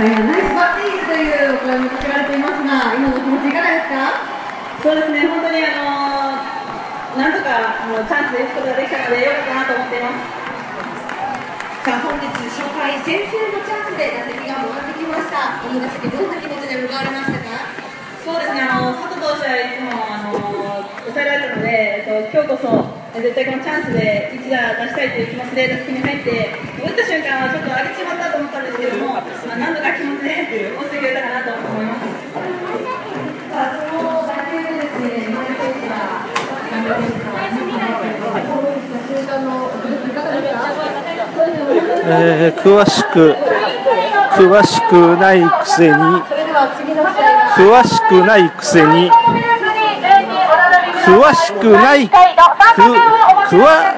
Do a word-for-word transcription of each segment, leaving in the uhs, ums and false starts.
はい、ナイスバッティングというお声もかけられていますが、今の気持ちいかがですか？ そうですね、本当にあのー、なんとかあのチャンスで打つことができたのでよかったなと思っています。 さあ、本日初回先制のチャンスで打席が回ってきました。この打席どんな気持ちで迎われましたか？ そうですね、あの佐藤投手はいつもあの抑えられたので、えっと、今日こそ絶対このチャンスで一打出したいという気持ちで打席に入って打った瞬間はちょっと上げてしまったと思ったんですけども、まあ、何度か気持ちで押してくれたかなと思います。 さあ、その打球でですね、今井選手が今井選手が攻撃した瞬間のお気持ちいかがですか？ えー、詳しく詳しくないくせに詳しくないくせに詳しくないくくわ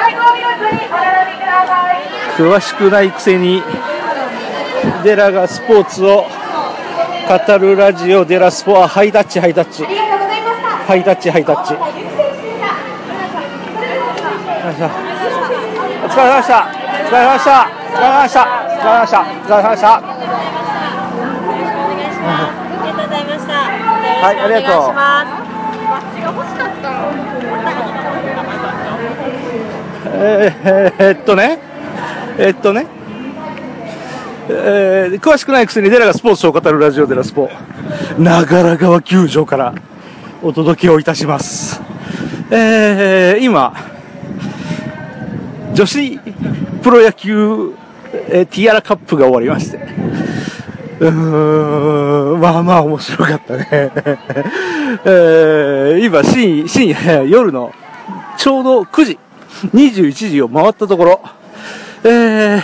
詳しくないくせにデラがスポーツを語るラジオデラスポはハイタッチハイタッチハイタッチハイタッチお疲れ様でしたお疲れ様でしたお疲れ様でしたお疲れ様でしたお疲れ様でしたはい、ありがとう。バッジが欲しかった。えー、えー、っとね、えー、っとね、えー、詳しくないくせにデラがスポーツを語るラジオデラスポ、長良川球場からお届けをいたします。えー、今、女子プロ野球、えー、ティアラカップが終わりまして、うーん、まあまあ面白かったね。えー、今深、深夜、夜のちょうどくじ、にじゅういちじを回ったところ、えー、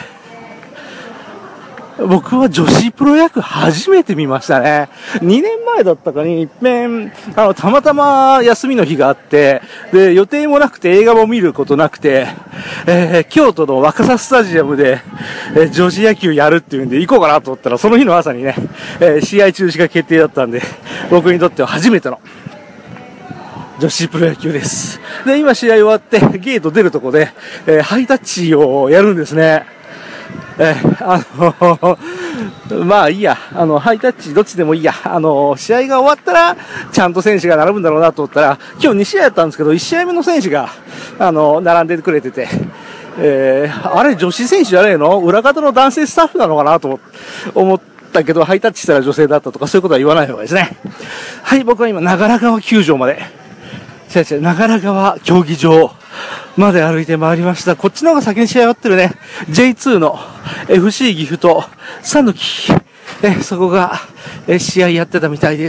僕は女子プロ野球初めて見ましたね。にねんまえだったかに一遍、あの、たまたま休みの日があって、で、予定もなくて映画も見ることなくて、えー、京都の若狭スタジアムで、えー、女子野球やるっていうんで行こうかなと思ったら、その日の朝にね、えー、試合中止が決定だったんで、僕にとっては初めての女子プロ野球です。で、今試合終わってゲート出るとこで、えー、ハイタッチをやるんですね。えー、あのまあいいや、あの、ハイタッチどっちでもいいや、あの、試合が終わったら、ちゃんと選手が並ぶんだろうなと思ったら、今日に試合やったんですけど、いち試合目の選手が、あの、並んでくれてて、えー、あれ女子選手じゃねえの？裏方の男性スタッフなのかなと思ったけど、ハイタッチしたら女性だったとか、そういうことは言わない方がいいですね。はい、僕は今、長良川球場まで、違う違う、長良川競技場まで歩いてまいりました。こっちの方が先に試合終わってるね。ジェイツー の エフシー 岐阜と讃岐、え、そこが、え、試合やってたみたいです。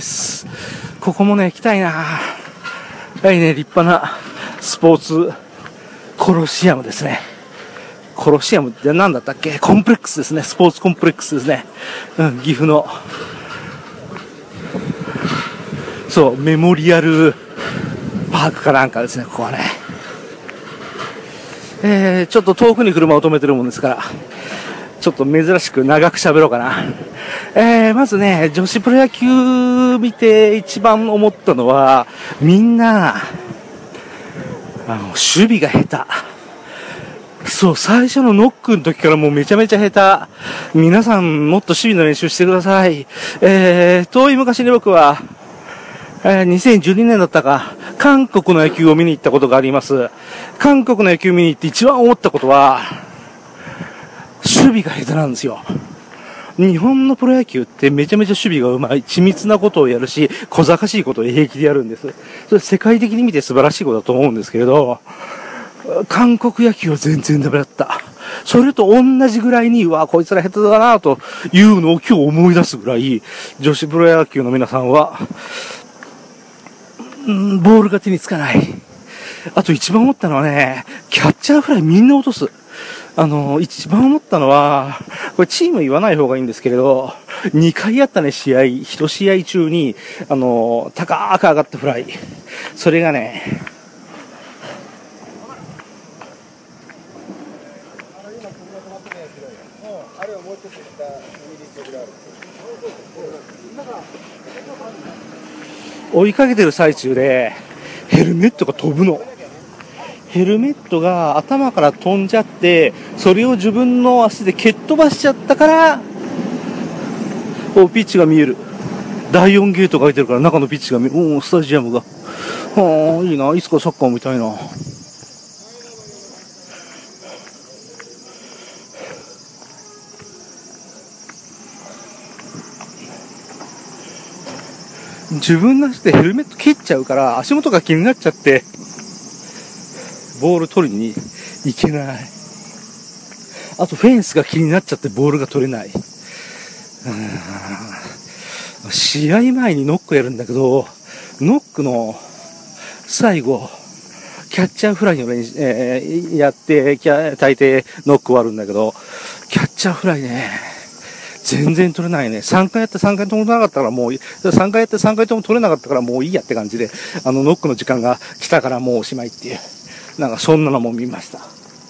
ここもね、行きたいな。はいね、立派なスポーツコロシアムですね。コロシアムって何だったっけ？コンプレックスですね。スポーツコンプレックスですね。うん、岐阜の、そう、メモリアルパークかなんかですね、ここはね。えー、ちょっと遠くに車を止めてるもんですから、ちょっと珍しく長く喋ろうかな。えー、まずね、女子プロ野球見て一番思ったのは、みんな、あの、守備が下手。そう、最初のノックの時からもうめちゃめちゃ下手。皆さんもっと守備の練習してください。えー、遠い昔に僕は、えー、にせんじゅうにねんだったか、韓国の野球を見に行ったことがあります。韓国の野球を見に行って一番思ったことは、守備が下手なんですよ。日本のプロ野球ってめちゃめちゃ守備がうまい、緻密なことをやるし、小賢しいことを平気でやるんです。それ世界的に見て素晴らしいことだと思うんですけれど、韓国野球は全然ダメだった。それと同じぐらいに、うわ、こいつら下手だなというのを今日思い出すぐらい、女子プロ野球の皆さんは、ボールが手につかない。あと一番思ったのはね、キャッチャーフライみんな落とす。あの、一番思ったのは、これチーム言わない方がいいんですけれど、にかいあったね、試合、一試合中に、あの、高く上がったフライ。それがね、追いかけてる最中でヘルメットが飛ぶの。ヘルメットが頭から飛んじゃって、それを自分の足で蹴っ飛ばしちゃったからお、ピッチが見える。だいよんゲートが開いてるから中のピッチが見える。おー、スタジアムが。はあ、いいな。いつかサッカー見たいな。自分の足でヘルメット蹴っちゃうから足元が気になっちゃってボール取りに行けない。あとフェンスが気になっちゃってボールが取れない。うーん、試合前にノックやるんだけど、ノックの最後キャッチャーフライの練習、えー、やってキャ大抵ノック終わるんだけど、キャッチャーフライね全然取れないね。さんかいやってさんかいとも取れなかったからもう、さんかいやってさんかいとも取れなかったからもういいやって感じで、あの、ノックの時間が来たからもうおしまいっていう、なんかそんなのも見ました。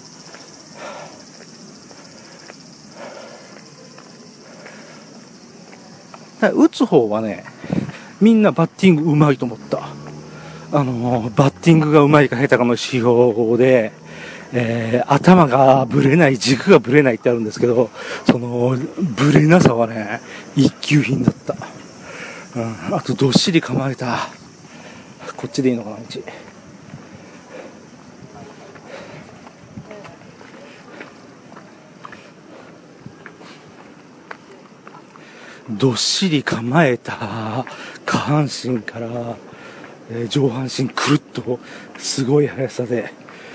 打つ方はね、みんなバッティング上手いと思った。あの、バッティングが上手いか下手かの指標で、えー、頭がブレない、軸がブレないってあるんですけど、その、ブレなさはね、一級品だった。うん、あと、どっしり構えた。こっちでいいのかな、道。どっしり構えた下半身から、えー、上半身くるっと、すごい速さで、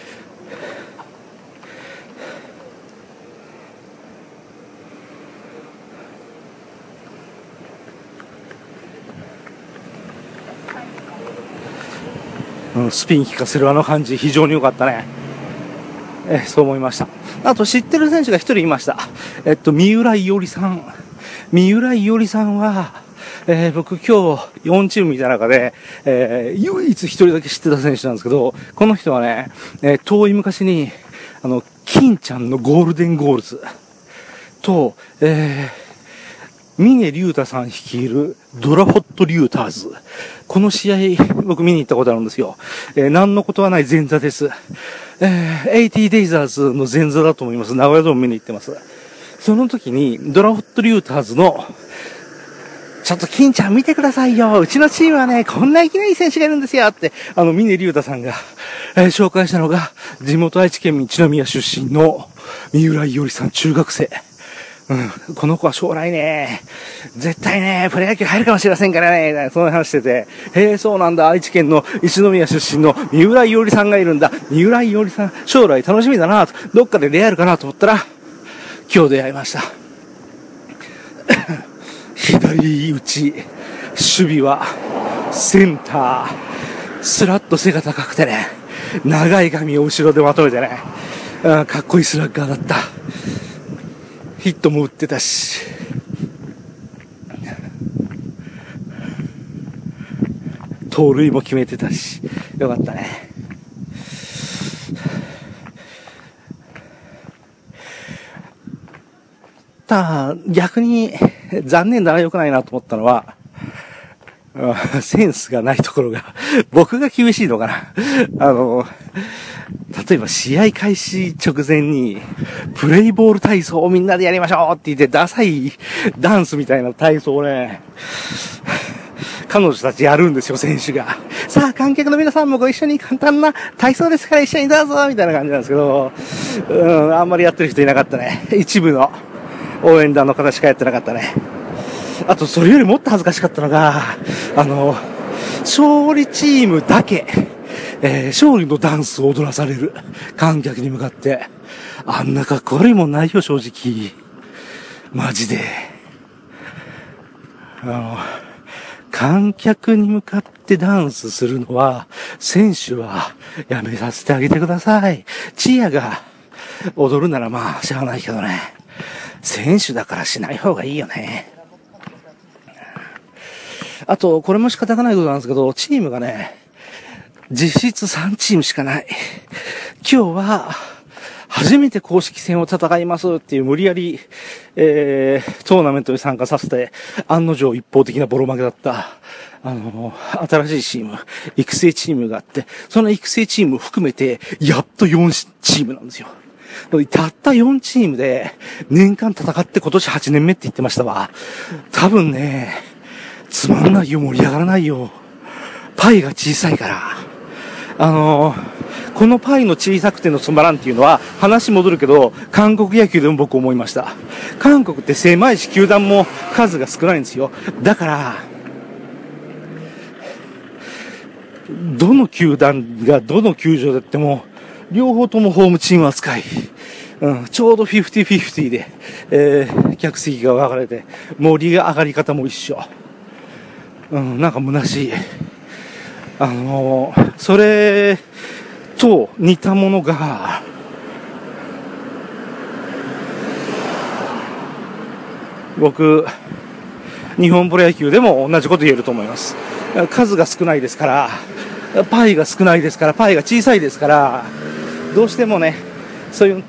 スピン効かせるあの感じ非常に良かったね。えそう思いました。あと知ってる選手が一人いました。えっと三浦伊織さん。三浦伊織さんは、えー、僕今日よんチーム見た中で、えー、唯一一人だけ知ってた選手なんですけど、この人はね、えー、遠い昔にあの金ちゃんのゴールデンゴールズと、えー峰竜太さん率いるドラフォットリューターズ。この試合、僕見に行ったことあるんですよ。えー、何のことはない前座です。えー、エイティーデイザーズの前座だと思います。名古屋ドーム見に行ってます。その時に、ドラフォットリューターズの、ちょっと金ちゃん見てくださいよ。うちのチームはね、こんないきなり選手がいるんですよって、あの、峰竜太さんが、えー、紹介したのが、地元愛知県一宮出身の三浦伊織さん、中学生。うん、この子は将来ね、絶対ね、プロ野球入るかもしれませんからね、そんな話してて、へえ、そうなんだ、愛知県の一宮出身の三浦伊織さんがいるんだ、三浦伊織さん、将来楽しみだな、どっかで出会えるかなと思ったら、今日出会いました。左打ち、守備は、センター、スラッと背が高くてね、長い髪を後ろでまとめてね、うん、かっこいいスラッガーだった。ヒットも打ってたし、盗塁も決めてたし、よかったね。ただ、逆に残念だな、良くないなと思ったのは、センスがないところが、僕が厳しいのかな。あの、例えば試合開始直前に、プレイボール体操をみんなでやりましょうって言って、ダサいダンスみたいな体操をね、彼女たちやるんですよ、選手が。さあ、観客の皆さんもご一緒に簡単な体操ですから一緒にどうぞみたいな感じなんですけど、うん、あんまりやってる人いなかったね。一部の応援団の方しかやってなかったね。あと、それよりもっと恥ずかしかったのが、あの、勝利チームだけ、えー、勝利のダンスを踊らされる。観客に向かって。あんなかっこ悪いもんないよ、正直。マジで。あの、観客に向かってダンスするのは、選手はやめさせてあげてください。チアが踊るならまあ、しゃあないけどね。選手だからしない方がいいよね。あと、これも仕方がないことなんですけど、チームがね、実質さんチームしかない。今日は、初めて公式戦を戦いますっていう無理やり、えー、トーナメントに参加させて、案の定一方的なボロ負けだった、あの、新しいチーム、育成チームがあって、その育成チームを含めて、やっとよんチームなんですよ。 たったよんチームで年間戦って今年はちねんめって言ってましたわ。多分ね、つまんないよ、盛り上がらないよ。パイが小さいから。あのー、このパイの小さくてのつまらんっていうのは話戻るけど、韓国野球でも僕思いました。韓国って狭いし球団も数が少ないんですよ。だから、どの球団がどの球場でやっても、両方ともホームチーム扱い。うん、ちょうどフィフティフィフティで、えー、客席が分かれて、盛り上がり方も一緒。うん、なんか虚しい。あのー、それと似たものが、僕、日本プロ野球でも同じこと言えると思います。数が少ないですから、パイが少ないですから、パイが小さいですから、どうしてもね、そういうのって、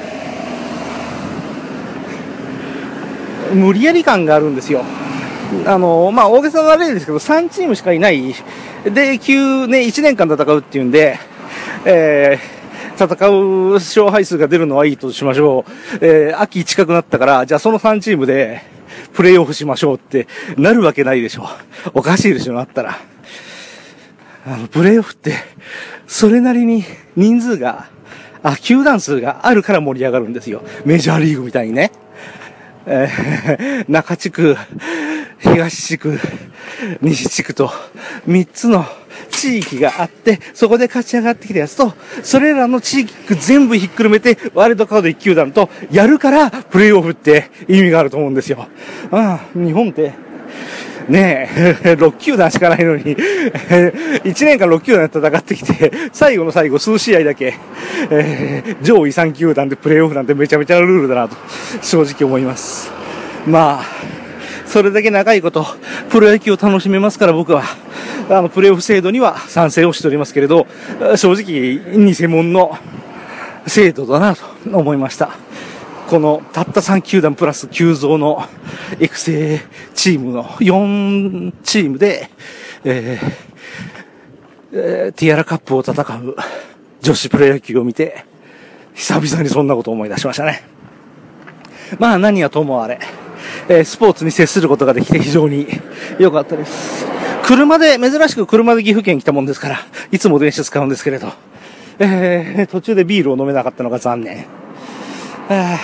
無理やり感があるんですよ。あの、まあ、大げさな例ですけど、さんチームしかいない。で、きゅうね、いちねんかん戦うっていうんで、えー、戦う勝敗数が出るのはいいとしましょう。えー、秋近くなったから、じゃあそのさんチームで、プレイオフしましょうってなるわけないでしょ。おかしいでしょ、なったら。あの、プレイオフって、それなりに人数が、あ、球団数があるから盛り上がるんですよ。メジャーリーグみたいにね。えー、中地区、東地区、西地区とみっつの地域があって、そこで勝ち上がってきたやつと、それらの地域全部ひっくるめてワイルドカードいっ球団とやるからプレイオフって意味があると思うんですよ。ああ、日本ってねえ、ろく球団しかないのに、いちねんかんろく球団で戦ってきて、最後の最後数試合だけ、えー、上位さん球団でプレイオフなんてめちゃめちゃなルールだなと、正直思います。まあ、それだけ長いこと、プロ野球を楽しめますから僕は、あの、プレイオフ制度には賛成をしておりますけれど、正直、偽物の制度だなと思いました。このたったさん球団プラス急増の育成チームのよんチームで、えーえー、ティアラカップを戦う女子プロ野球を見て久々にそんなことを思い出しましたね。まあ何はともあれ、えー、スポーツに接することができて非常に良かったです。車で、珍しく車で岐阜県来たもんですからいつも電車使うんですけれど、えー、途中でビールを飲めなかったのが残念。今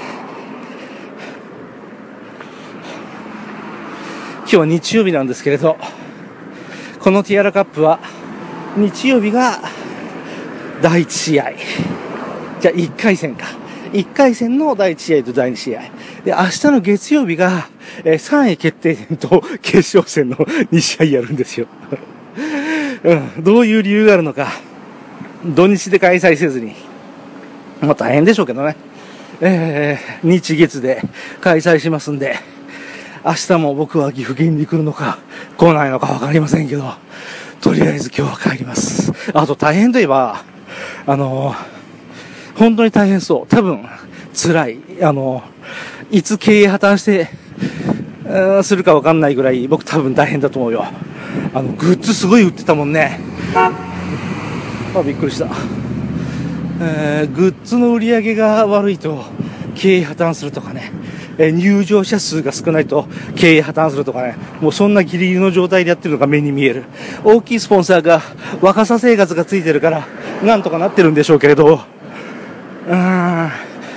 日は日曜日なんですけれど、このティアラカップは日曜日がだいいち試合、じゃあいっかい戦か、いっかい戦のだいいち試合とだいに試合で、明日の月曜日がさんい決定戦と決勝戦のに試合やるんですよ、うん、どういう理由があるのか、土日で開催せずに、まあ大変でしょうけどね、えー、日月で開催しますんで、明日も僕は岐阜県に来るのか来ないのか分かりませんけど、とりあえず今日は帰ります。あと大変といえば、あのー、本当に大変そう、多分辛い、あのー、いつ経営破綻して、えー、するか分かんないぐらい僕多分大変だと思うよ。あのグッズすごい売ってたもんね。あ、びっくりした。えー、グッズの売り上げが悪いと経営破綻するとかね、えー、入場者数が少ないと経営破綻するとかね、もうそんなギリギリの状態でやってるのが目に見える。大きいスポンサーが若さ生活がついてるからなんとかなってるんでしょうけれど、うーん、あ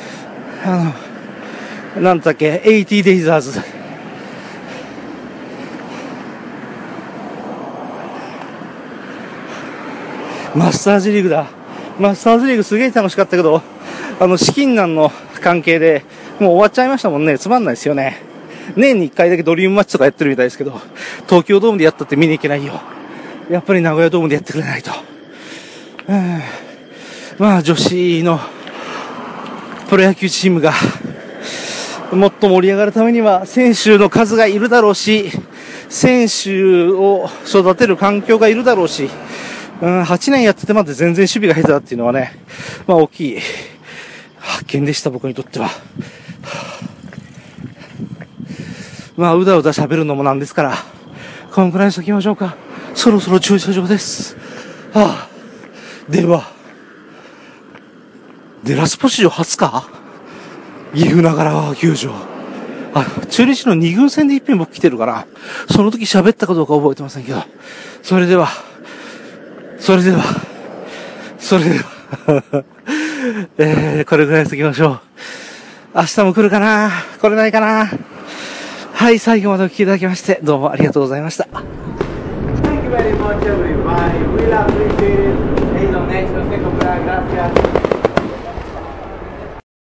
のなんだっけ、エイティデイザーズ、マスターズリーグだ。マスターズリーグすげえ楽しかったけど、あの資金難の関係でもう終わっちゃいましたもんね。つまんないですよね。年にいっかいだけドリームマッチとかやってるみたいですけど、東京ドームでやったって見に行けないよ。やっぱり名古屋ドームでやってくれないと。うん、まあ女子のプロ野球チームがもっと盛り上がるためには選手の数がいるだろうし、選手を育てる環境がいるだろうし、うん、はちねんやっててまで全然守備が下手だっていうのはね、まあ大きい発見でした、僕にとっては。まあうだうだ喋るのもなんですから、このくらいにしときましょうか。そろそろ駐車場です。はあ、では。 デラスポ史上初か岐阜長良川球場。あ、中日のに軍戦で一遍僕来てるから、その時喋ったかどうか覚えてませんけど、それでは、それでは、それでは、えー、これぐらいにしときましょう。明日も来るかな？来れないかな？はい、最後までお聞きいただきまして、どうもありがとうございました。 Thank you very much everybody. We'll appreciate it. Hey, don Néstor, Gracias.